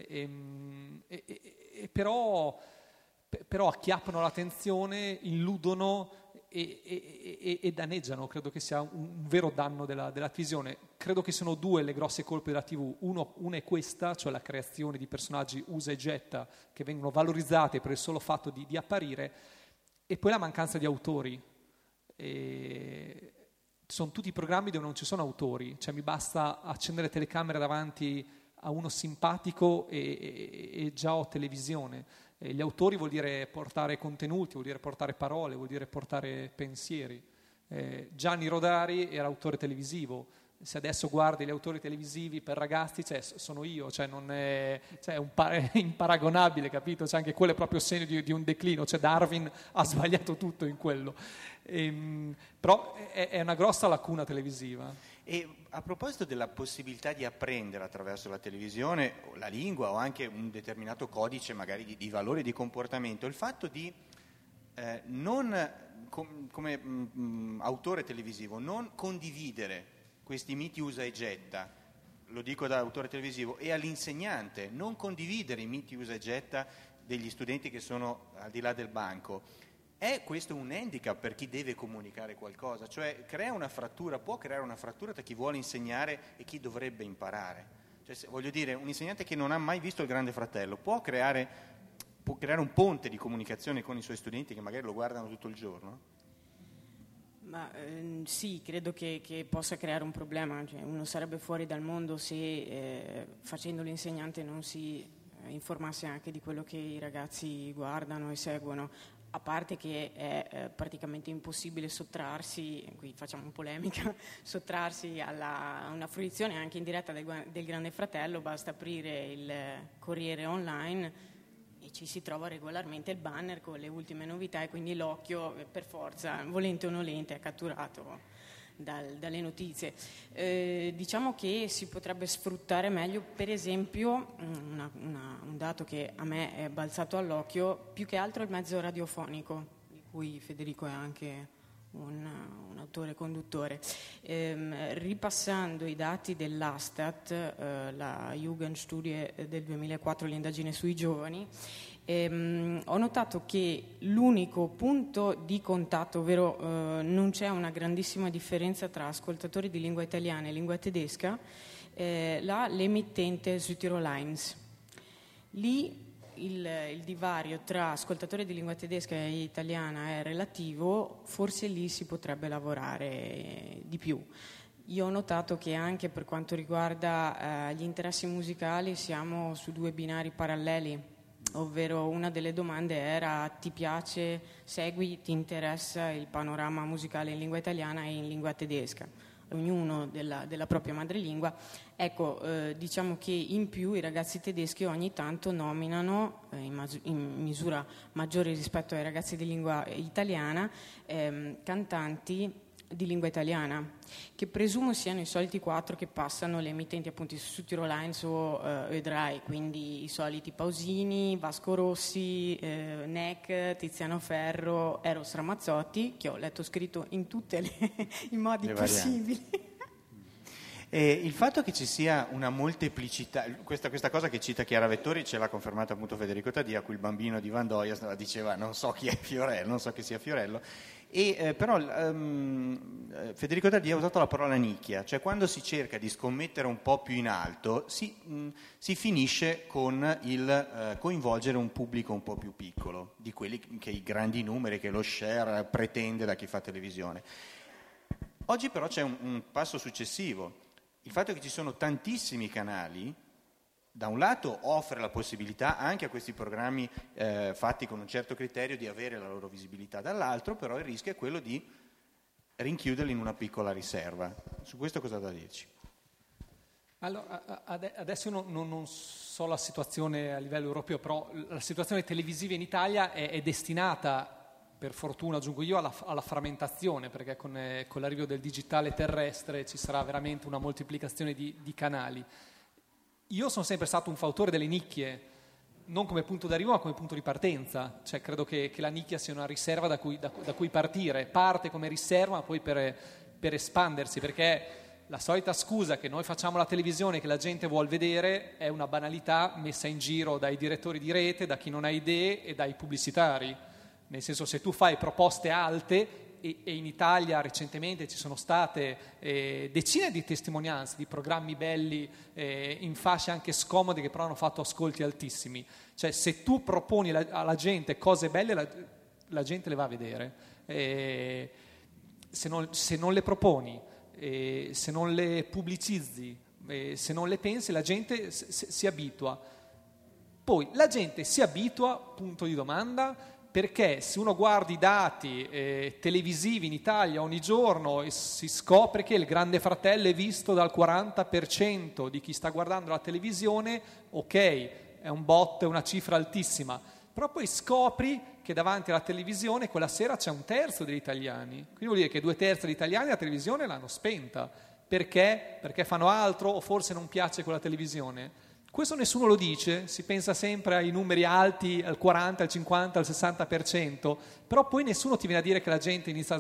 però acchiappano l'attenzione, illudono e danneggiano. Credo che sia un vero danno della televisione. Credo che siano due le grosse colpe della TV. Una è questa, cioè la creazione di personaggi usa e getta che vengono valorizzati per il solo fatto di apparire, e poi la mancanza di autori. Sono tutti programmi dove non ci sono autori, cioè mi basta accendere telecamere davanti a uno simpatico e già ho televisione. Gli autori vuol dire portare contenuti, vuol dire portare parole, vuol dire portare pensieri. Gianni Rodari era autore televisivo. Se adesso guardi gli autori televisivi per ragazzi, cioè, sono io, cioè non è, cioè, è imparagonabile, capito? Cioè, anche quello è proprio segno di un declino, cioè Darwin ha sbagliato tutto in quello. Però è una grossa lacuna televisiva. E a proposito della possibilità di apprendere attraverso la televisione la lingua o anche un determinato codice magari di valori di comportamento, il fatto di come autore televisivo non condividere questi miti usa e getta, lo dico da autore televisivo, e all'insegnante non condividere i miti usa e getta degli studenti che sono al di là del banco, è questo un handicap per chi deve comunicare qualcosa? Cioè può creare una frattura tra chi vuole insegnare e chi dovrebbe imparare? Cioè, voglio dire, un insegnante che non ha mai visto il Grande Fratello può creare un ponte di comunicazione con i suoi studenti che magari lo guardano tutto il giorno? Ma sì, credo che possa creare un problema. Cioè, uno sarebbe fuori dal mondo se facendo l'insegnante non si informasse anche di quello che i ragazzi guardano e seguono, a parte che è praticamente impossibile sottrarsi, qui facciamo polemica, sottrarsi a una fruizione anche in diretta del Grande Fratello. Basta aprire il Corriere online e ci si trova regolarmente il banner con le ultime novità, e quindi l'occhio per forza, volente o nolente, è catturato dalle notizie. Diciamo che si potrebbe sfruttare meglio, per esempio, un dato che a me è balzato all'occhio, più che altro il mezzo radiofonico, di cui Federico è anche un autore conduttore. Ripassando i dati dell'Astat, la Jugendstudie del 2004, l'indagine sui giovani, ho notato che l'unico punto di contatto, ovvero non c'è una grandissima differenza tra ascoltatori di lingua italiana e lingua tedesca, l'emittente Südtirol-1. Lì il divario tra ascoltatori di lingua tedesca e italiana è relativo, forse lì si potrebbe lavorare di più. Io ho notato che anche per quanto riguarda gli interessi musicali siamo su due binari paralleli, ovvero una delle domande era: ti piace, segui, ti interessa il panorama musicale in lingua italiana e in lingua tedesca, ognuno della propria madrelingua. Ecco, diciamo che in più i ragazzi tedeschi ogni tanto nominano, in misura maggiore rispetto ai ragazzi di lingua italiana, cantanti di lingua italiana, che presumo siano i soliti 4 che passano le emittenti appunto su Südtirol-1 o Ö3, quindi i soliti Pausini, Vasco Rossi, Neck, Tiziano Ferro, Eros Ramazzotti, che ho letto scritto in tutti i modi possibili. Il fatto che ci sia una molteplicità, questa cosa che cita Chiara Vettori ce l'ha confermata appunto Federico Taddia, a cui il bambino di Vandoia diceva non so chi è Fiorello, non so chi sia Fiorello, Però Federico Tardi ha usato la parola nicchia, cioè quando si cerca di scommettere un po' più in alto si finisce con il coinvolgere un pubblico un po' più piccolo di quelli che i grandi numeri che lo share pretende da chi fa televisione. Oggi però c'è un passo successivo, il fatto che ci sono tantissimi canali. Da un lato offre la possibilità anche a questi programmi fatti con un certo criterio di avere la loro visibilità, dall'altro però il rischio è quello di rinchiuderli in una piccola riserva. Su questo cosa ha da dirci? Allora, adesso non so la situazione a livello europeo, però la situazione televisiva in Italia è destinata, per fortuna aggiungo io, alla frammentazione, perché con l'arrivo del digitale terrestre ci sarà veramente una moltiplicazione di canali. Io sono sempre stato un fautore delle nicchie, non come punto d'arrivo ma come punto di partenza, cioè credo che la nicchia sia una riserva da cui partire, parte come riserva ma poi per espandersi, perché la solita scusa che noi facciamo la televisione che la gente vuol vedere è una banalità messa in giro dai direttori di rete, da chi non ha idee e dai pubblicitari, nel senso, se tu fai proposte alte, e in Italia recentemente ci sono state decine di testimonianze di programmi belli in fasce anche scomode che però hanno fatto ascolti altissimi. Cioè, se tu proponi alla gente cose belle, la gente le va a vedere. Se non le proponi, se non le pubblicizzi, se non le pensi, la gente si abitua. Poi la gente si abitua, punto di domanda, perché se uno guarda i dati televisivi in Italia ogni giorno e si scopre che il Grande Fratello è visto dal 40% di chi sta guardando la televisione, ok, è un bot, è una cifra altissima, però poi scopri che davanti alla televisione quella sera c'è un terzo degli italiani, quindi vuol dire che 2/3 degli italiani la televisione l'hanno spenta. Perché? Perché fanno altro o forse non piace quella televisione? Questo nessuno lo dice, si pensa sempre ai numeri alti, al 40, al 50, al 60%, però poi nessuno ti viene a dire che la gente inizia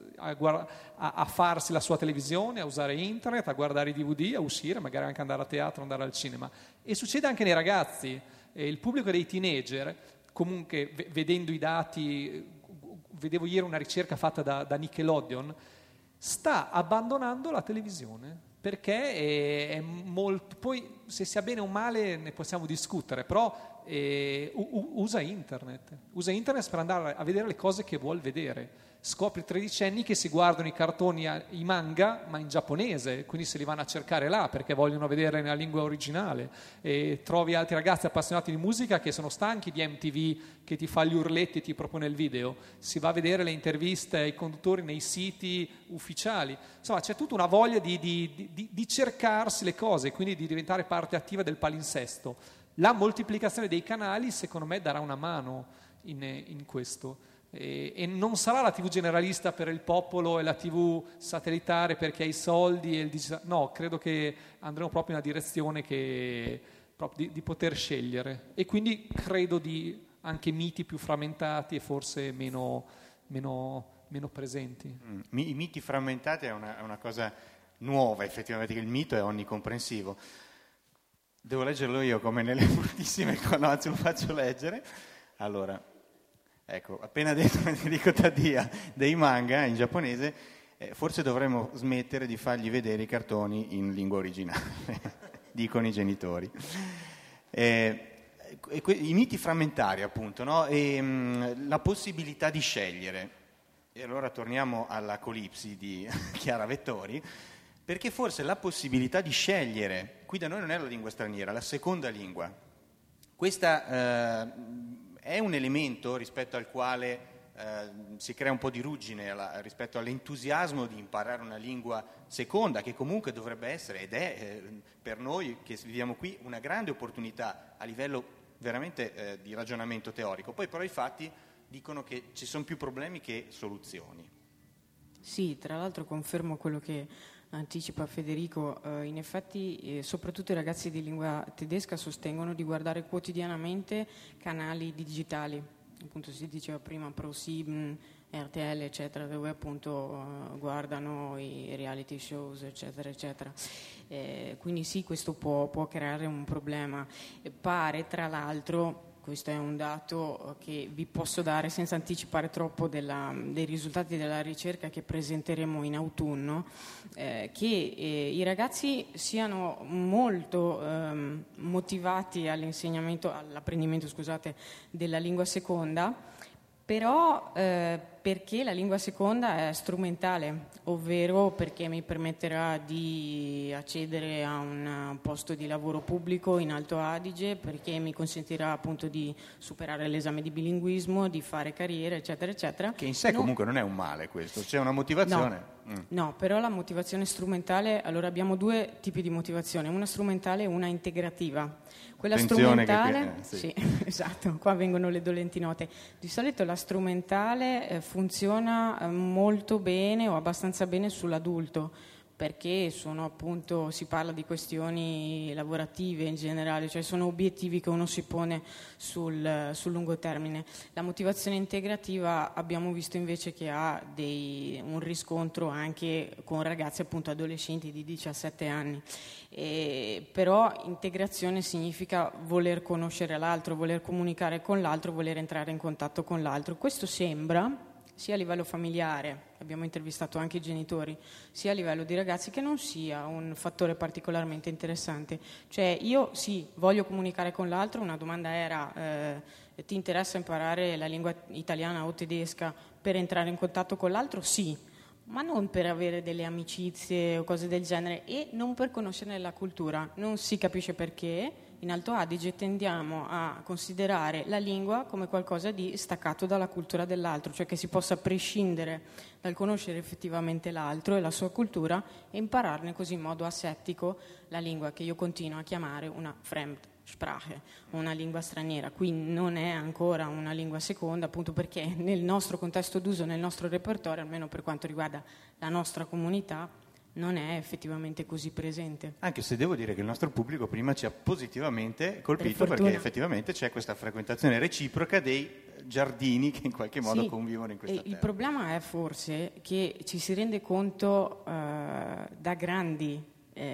a farsi la sua televisione, a usare internet, a guardare i DVD, a uscire, magari anche andare a teatro, andare al cinema. E succede anche nei ragazzi, il pubblico dei teenager, comunque vedendo i dati, vedevo ieri una ricerca fatta da Nickelodeon, sta abbandonando la televisione. Perché è molto, poi se sia bene o male ne possiamo discutere, però usa internet per andare a vedere le cose che vuol vedere. Scopri 13enni che si guardano i cartoni, i manga, ma in giapponese, quindi se li vanno a cercare là perché vogliono vedere nella lingua originale. E trovi altri ragazzi appassionati di musica che sono stanchi di MTV che ti fa gli urletti e ti propone il video. Si va a vedere le interviste ai conduttori nei siti ufficiali. Insomma, c'è tutta una voglia di cercarsi le cose, quindi di diventare parte attiva del palinsesto. La moltiplicazione dei canali, secondo me, darà una mano in questo. E non sarà la TV generalista per il popolo e la TV satellitare perché ha i soldi e il digitale. No, credo che andremo proprio in una direzione di poter scegliere, e quindi credo di anche miti più frammentati e forse meno presenti. I miti frammentati è una cosa nuova, effettivamente, che il mito è onnicomprensivo. Devo leggerlo io come nelle moltissime anzi lo faccio leggere. Allora, ecco, appena detto Federico Taddia dei manga in giapponese, forse dovremmo smettere di fargli vedere i cartoni in lingua originale, dicono i genitori. I miti frammentari, appunto, no? La possibilità di scegliere. E allora torniamo alla Colipsi di Chiara Vettori, perché forse la possibilità di scegliere, qui da noi non è la lingua straniera, la seconda lingua, questa è un elemento rispetto al quale si crea un po' di ruggine rispetto all'entusiasmo di imparare una lingua seconda, che comunque dovrebbe essere ed è per noi che viviamo qui una grande opportunità a livello veramente di ragionamento teorico. Poi però i fatti dicono che ci sono più problemi che soluzioni. Sì, tra l'altro confermo quello che anticipa Federico, in effetti soprattutto i ragazzi di lingua tedesca sostengono di guardare quotidianamente canali digitali, appunto si diceva prima ProSieben, RTL eccetera, dove appunto guardano i reality shows eccetera eccetera, quindi sì, questo può creare un problema. Pare tra l'altro questo è un dato che vi posso dare senza anticipare troppo dei risultati della ricerca che presenteremo in autunno, che i ragazzi siano molto motivati all'apprendimento della lingua seconda, però perché la lingua seconda è strumentale, ovvero perché mi permetterà di accedere a un posto di lavoro pubblico in Alto Adige, perché mi consentirà appunto di superare l'esame di bilinguismo, di fare carriera, eccetera, eccetera. Che in sé comunque non è un male questo, c'è una motivazione. No, però la motivazione strumentale, allora abbiamo due tipi di motivazione, una strumentale e una integrativa. Quella Attenzione strumentale, sì, esatto, qua vengono le dolenti note. Di solito la strumentale funziona molto bene o abbastanza bene sull'adulto, perché si parla di questioni lavorative in generale, cioè sono obiettivi che uno si pone sul lungo termine. La motivazione integrativa abbiamo visto invece che ha un riscontro anche con ragazzi appunto adolescenti di 17 anni. Però integrazione significa voler conoscere l'altro, voler comunicare con l'altro, voler entrare in contatto con l'altro. Questo sembra, sia a livello familiare, abbiamo intervistato anche i genitori, sia a livello di ragazzi, che non sia un fattore particolarmente interessante. Cioè io sì, voglio comunicare con l'altro, una domanda era ti interessa imparare la lingua italiana o tedesca per entrare in contatto con l'altro? Sì, ma non per avere delle amicizie o cose del genere, e non per conoscere la cultura. Non si capisce perché in Alto Adige tendiamo a considerare la lingua come qualcosa di staccato dalla cultura dell'altro, cioè che si possa prescindere dal conoscere effettivamente l'altro e la sua cultura e impararne così in modo asettico la lingua che io continuo a chiamare una Fremdsprache, una lingua straniera. Qui non è ancora una lingua seconda, appunto perché nel nostro contesto d'uso, nel nostro repertorio, almeno per quanto riguarda la nostra comunità, non è effettivamente così presente. Anche se devo dire che il nostro pubblico prima ci ha positivamente colpito, perché effettivamente c'è questa frequentazione reciproca dei giardini che in qualche modo convivono in questa terra. Il problema è forse che ci si rende conto da grandi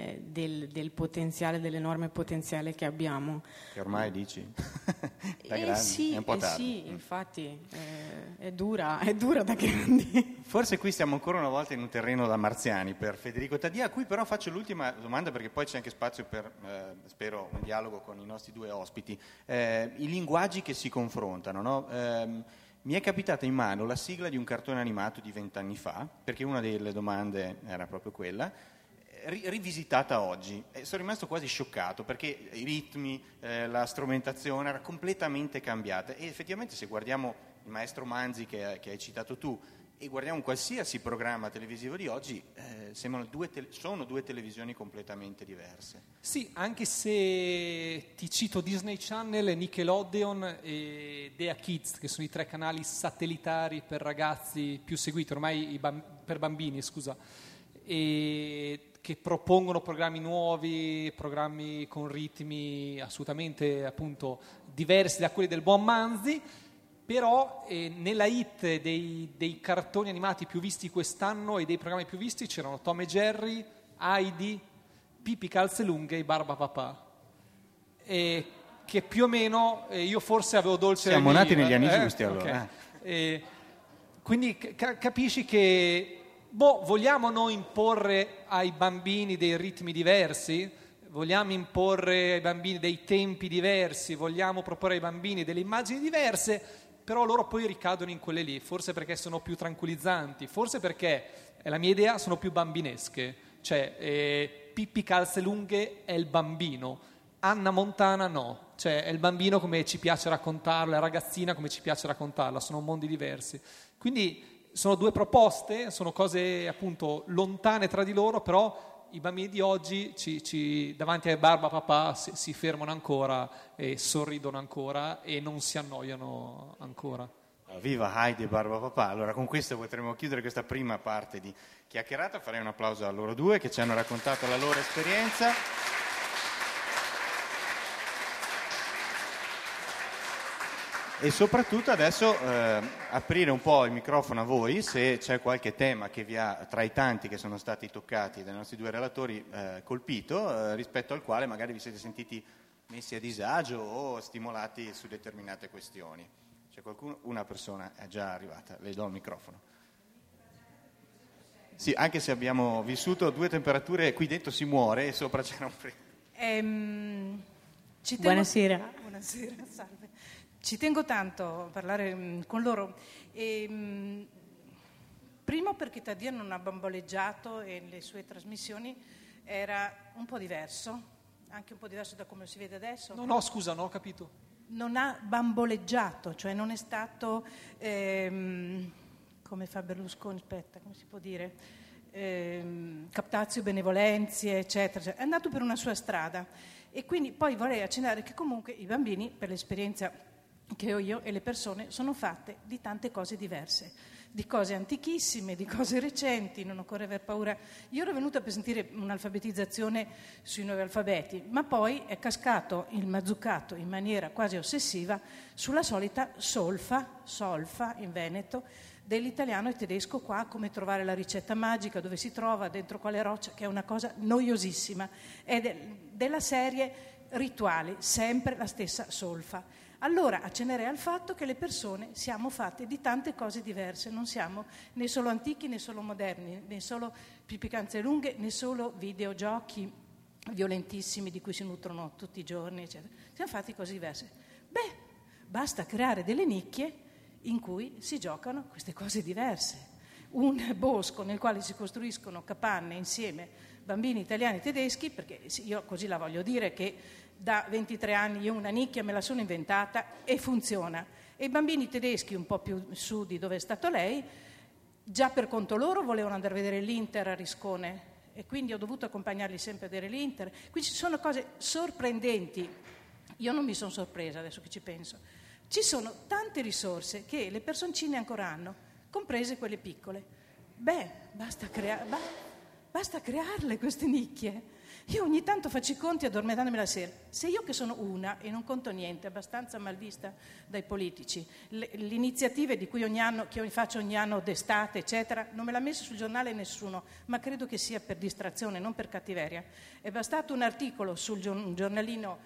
del potenziale, dell'enorme potenziale che abbiamo. Che ormai dici? Da grandi, sì, è un po' tardi. Sì, infatti è dura da grandi. Forse qui siamo ancora una volta in un terreno da marziani per Federico Taddia, a cui però faccio l'ultima domanda, perché poi c'è anche spazio per, spero, un dialogo con i nostri due ospiti. I linguaggi che si confrontano, no? Mi è capitata in mano la sigla di un cartone animato di 20 anni fa, perché una delle domande era proprio quella, rivisitata oggi. Sono rimasto quasi scioccato, perché i ritmi, la strumentazione era completamente cambiata, e effettivamente se guardiamo il maestro Manzi che hai citato tu e guardiamo qualsiasi programma televisivo di oggi, sono due televisioni completamente diverse. Sì, anche se ti cito Disney Channel, Nickelodeon e Dea Kids, che sono i 3 canali satellitari per ragazzi più seguiti, ormai per bambini, scusa, e che propongono programmi nuovi, programmi con ritmi assolutamente appunto diversi da quelli del buon Manzi, però nella hit dei cartoni animati più visti quest'anno e dei programmi più visti c'erano Tom e Jerry, Heidi, Pippi Calzelunghe e Barba Papà, che più o meno io forse avevo dolce. Siamo nati negli anni giusti, allora. Okay. Quindi capisci che vogliamo noi imporre ai bambini dei ritmi diversi? Vogliamo imporre ai bambini dei tempi diversi? Vogliamo proporre ai bambini delle immagini diverse? Però loro poi ricadono in quelle lì, forse perché sono più tranquillizzanti, forse perché, è la mia idea, sono più bambinesche. Cioè, Pippi Calzelunghe è il bambino, Anna Montana no. Cioè, è il bambino come ci piace raccontarlo, la ragazzina come ci piace raccontarla, sono mondi diversi. Quindi sono due proposte, sono cose appunto lontane tra di loro, però i bambini di oggi davanti a Barba Papà si fermano ancora e sorridono ancora e non si annoiano ancora. Viva Heidi e Barba Papà. Allora con questo potremo chiudere questa prima parte di chiacchierata. Farei un applauso a loro due che ci hanno raccontato la loro esperienza. E soprattutto adesso aprire un po' il microfono a voi, se c'è qualche tema che vi ha, tra i tanti che sono stati toccati dai nostri due relatori, colpito, rispetto al quale magari vi siete sentiti messi a disagio o stimolati su determinate questioni. C'è qualcuno? Una persona è già arrivata, le do il microfono. Sì, anche se abbiamo vissuto 2 temperature, qui dentro si muore e sopra c'era un freddo. Buonasera, salve. Ci tengo tanto a parlare con loro. Primo perché Taddia non ha bamboleggiato e le sue trasmissioni era un po' diverso, anche un po' diverso da come si vede adesso. No, scusa, non ho capito. Non ha bamboleggiato, cioè non è stato, come fa Berlusconi, come si può dire, captatio benevolenzie, eccetera, cioè, è andato per una sua strada. E quindi poi vorrei accennare che comunque i bambini, per l'esperienza che ho io e le persone, sono fatte di tante cose diverse, di cose antichissime, di cose recenti, non occorre aver paura. Io ero venuta per sentire un'alfabetizzazione sui nuovi alfabeti, ma poi è cascato il mazzucato in maniera quasi ossessiva sulla solita solfa in Veneto, dell'italiano e tedesco qua, come trovare la ricetta magica, dove si trova, dentro quale roccia, che è una cosa noiosissima, è della serie rituali, sempre la stessa solfa. Allora accennerei al fatto che le persone siamo fatte di tante cose diverse, non siamo né solo antichi né solo moderni, né solo pippicanze lunghe, né solo videogiochi violentissimi di cui si nutrono tutti i giorni, eccetera. Siamo fatti cose diverse. Basta creare delle nicchie in cui si giocano queste cose diverse. Un bosco nel quale si costruiscono capanne insieme bambini italiani e tedeschi, perché io così la voglio dire che da 23 anni io una nicchia me la sono inventata e funziona. E i bambini tedeschi un po' più su di dove è stato lei, già per conto loro volevano andare a vedere l'Inter a Riscone e quindi ho dovuto accompagnarli sempre a vedere l'Inter. Qui ci sono cose sorprendenti. Io non mi sono sorpresa adesso che ci penso. Ci sono tante risorse che le personcine ancora hanno, comprese quelle piccole. Basta crearle queste nicchie. Io ogni tanto faccio i conti addormentandomi la sera. Se io che sono una e non conto niente, abbastanza malvista dai politici, le iniziative di cui ogni anno, che io faccio ogni anno d'estate, eccetera, non me l'ha messo sul giornale nessuno, ma credo che sia per distrazione, non per cattiveria. È bastato un articolo sul giornalino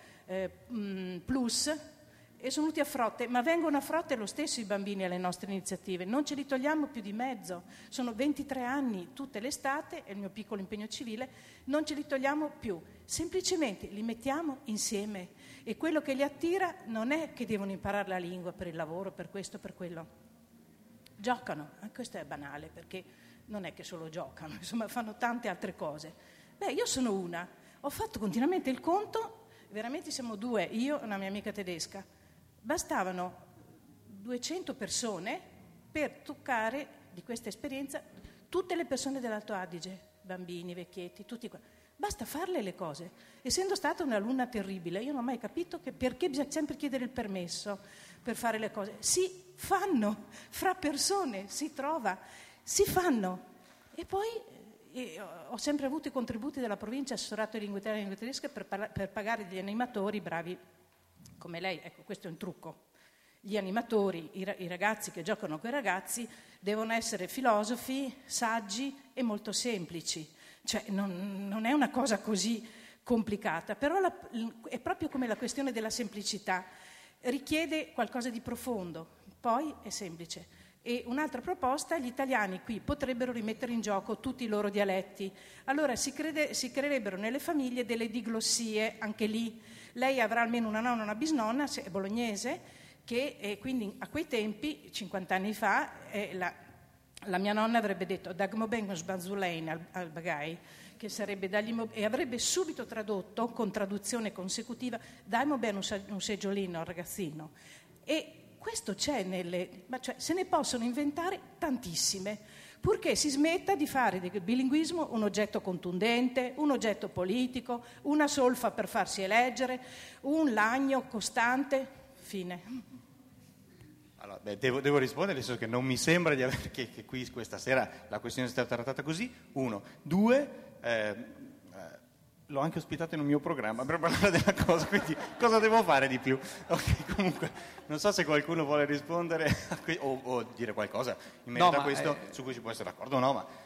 Plus e sono venuti a frotte, ma vengono a frotte lo stesso i bambini alle nostre iniziative, non ce li togliamo più di mezzo, sono 23 anni tutte l'estate, è il mio piccolo impegno civile, non ce li togliamo più, semplicemente li mettiamo insieme e quello che li attira non è che devono imparare la lingua per il lavoro, per questo, per quello, giocano, questo è banale perché non è che solo giocano, insomma fanno tante altre cose. Io sono una, ho fatto continuamente il conto, veramente siamo 2, io e una mia amica tedesca. Bastavano 200 persone per toccare di questa esperienza tutte le persone dell'Alto Adige, bambini, vecchietti, tutti qua. Basta farle le cose. Essendo stata un'alunna terribile, io non ho mai capito che perché bisogna sempre chiedere il permesso per fare le cose. Si fanno, fra persone si trova, si fanno. E poi ho sempre avuto i contributi della provincia, assessorato di lingua italiana e lingua tedesca per pagare degli animatori bravi come lei, ecco questo è un trucco. Gli animatori, i ragazzi che giocano con i ragazzi devono essere filosofi, saggi e molto semplici, cioè non è una cosa così complicata, però è proprio come la questione della semplicità, richiede qualcosa di profondo, poi è semplice. E un'altra proposta, gli italiani qui potrebbero rimettere in gioco tutti i loro dialetti, allora si creerebbero nelle famiglie delle diglossie, anche lì. Lei avrà almeno una nonna e una bisnonna, è bolognese, che quindi a quei tempi, 50 anni fa, la mia nonna avrebbe detto «Dagmo bengo sbanzulein al bagai», che sarebbe e avrebbe subito tradotto, con traduzione consecutiva, «Dagmo bene un seggiolino al ragazzino». E questo c'è cioè, se ne possono inventare tantissime, purché si smetta di fare del bilinguismo un oggetto contundente, un oggetto politico, una solfa per farsi eleggere, un lagno costante, fine. Allora, devo rispondere, nel senso che non mi sembra di avere che qui questa sera la questione sia stata trattata così. 1, 2, l'ho anche ospitato in un mio programma per parlare della cosa, quindi cosa devo fare di più? Ok, comunque, non so se qualcuno vuole rispondere o dire qualcosa in merito a questo, su cui si può essere d'accordo o no, ma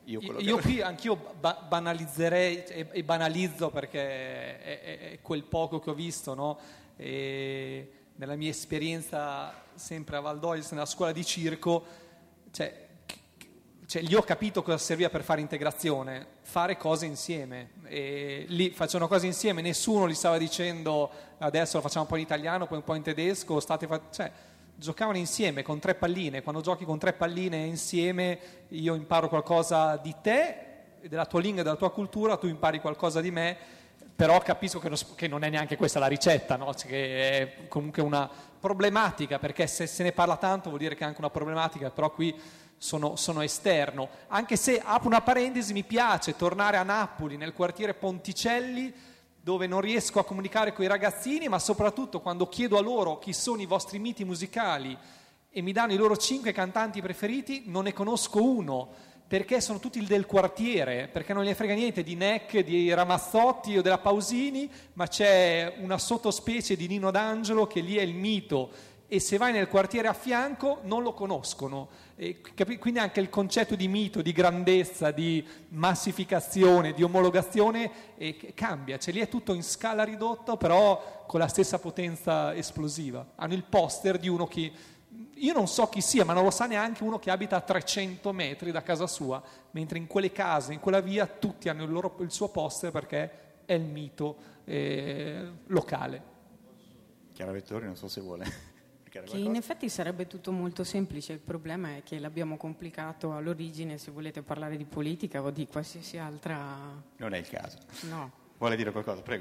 Anch'io banalizzerei e banalizzo, perché è quel poco che ho visto, no? E nella mia esperienza sempre a Val d'Oise, nella scuola di circo, cioè lì ho capito cosa serviva per fare integrazione: fare cose insieme. E lì facevano cose insieme, nessuno gli stava dicendo adesso lo facciamo un po' in italiano, poi un po' in tedesco, giocavano insieme con 3 palline. Quando giochi con 3 palline insieme, io imparo qualcosa di te, della tua lingua e della tua cultura, tu impari qualcosa di me, però capisco che non è neanche questa la ricetta, no? Che è comunque una problematica, perché se ne parla tanto vuol dire che è anche una problematica, però qui sono esterno. Anche se, apro una parentesi, mi piace tornare a Napoli, nel quartiere Ponticelli, dove non riesco a comunicare con i ragazzini, ma soprattutto quando chiedo a loro chi sono i vostri miti musicali e mi danno i loro 5 cantanti preferiti, non ne conosco uno, perché sono tutti del quartiere, perché non gli frega niente di Neck, di Ramazzotti o della Pausini, ma c'è una sottospecie di Nino D'Angelo che lì è il mito, e se vai nel quartiere a fianco non lo conoscono. Quindi anche il concetto di mito, di grandezza, di massificazione, di omologazione cambia. Cioè lì è tutto in scala ridotta, però con la stessa potenza esplosiva. Hanno il poster di uno che io non so chi sia, ma non lo sa neanche uno che abita a 300 metri da casa sua, mentre in quelle case, in quella via, tutti hanno il suo poster, perché è il mito locale. Chiara Vettori, non so se vuole. Che in effetti sarebbe tutto molto semplice, il problema è che l'abbiamo complicato all'origine. Se volete parlare di politica o di qualsiasi altra... Non è il caso. No. Vuole dire qualcosa? Prego.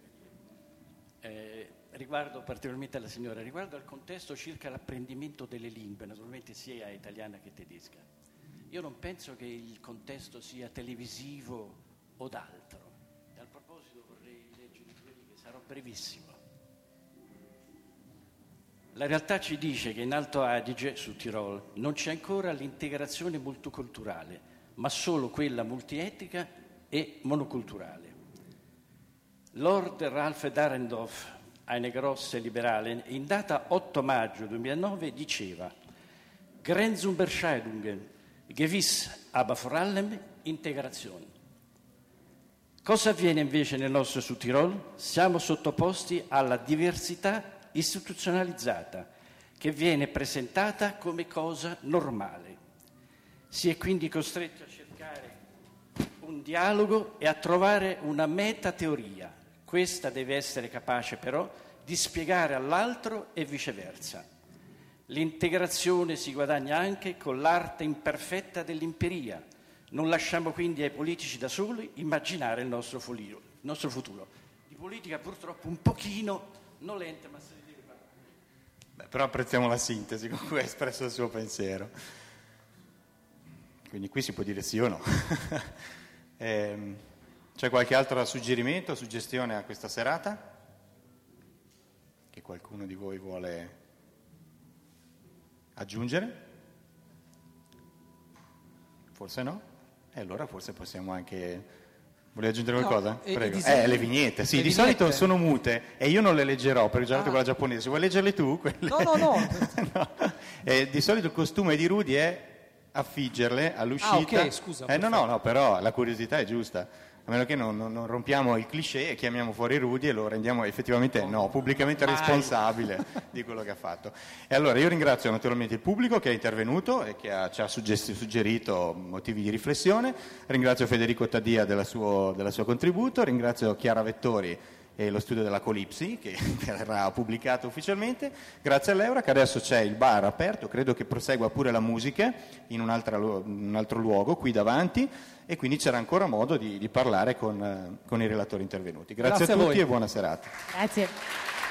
Riguardo particolarmente alla signora, riguardo al contesto circa l'apprendimento delle lingue, naturalmente sia italiana che tedesca, io non penso che il contesto sia televisivo o d'altro. E a proposito vorrei leggere quelli che sarò brevissimo. La realtà ci dice che in Alto Adige, su Tirol, non c'è ancora l'integrazione multiculturale, ma solo quella multietnica e monoculturale. Lord Ralph Dahrendorf, eine grosse Liberalen, in data 8 maggio 2009 diceva: Grenzüberschreitungen, gewiss, aber vor allem Integration. Cosa avviene invece nel nostro Südtirol? Siamo sottoposti alla diversità istituzionalizzata, che viene presentata come cosa normale. Si è quindi costretti a cercare un dialogo e a trovare una metateoria. Questa deve essere capace però di spiegare all'altro e viceversa. L'integrazione si guadagna anche con l'arte imperfetta dell'imperia. Non lasciamo quindi ai politici da soli immaginare il nostro futuro. Di politica purtroppo un pochino nolente, ma se ne deve parlare. Beh, però apprezziamo la sintesi con cui ha espresso il suo pensiero. Quindi qui si può dire sì o no. C'è qualche altro suggerimento, suggestione a questa serata? Che qualcuno di voi vuole aggiungere? Forse no? E allora forse possiamo anche... Vuoi aggiungere qualcosa? Prego. Le vignette, sì, di solito sono mute e io non le leggerò perché già quella giapponese. Se vuoi leggerle tu? Quelle... No. No. Di solito il costume di Rudy è affiggerle all'uscita. Ok, scusa. No, però la curiosità è giusta. A meno che non rompiamo il cliché e chiamiamo fuori Rudy e lo rendiamo effettivamente pubblicamente responsabile di quello che ha fatto. E allora io ringrazio naturalmente il pubblico che è intervenuto e che ci ha suggerito motivi di riflessione. Ringrazio Federico Taddia del suo contributo, ringrazio Chiara Vettori e lo studio della Colipsi che verrà pubblicato ufficialmente. Grazie all'Eurac, adesso c'è il bar aperto, credo che prosegua pure la musica in un altro luogo qui davanti e quindi c'era ancora modo di parlare con i relatori intervenuti. Grazie a tutti e buona serata. Grazie.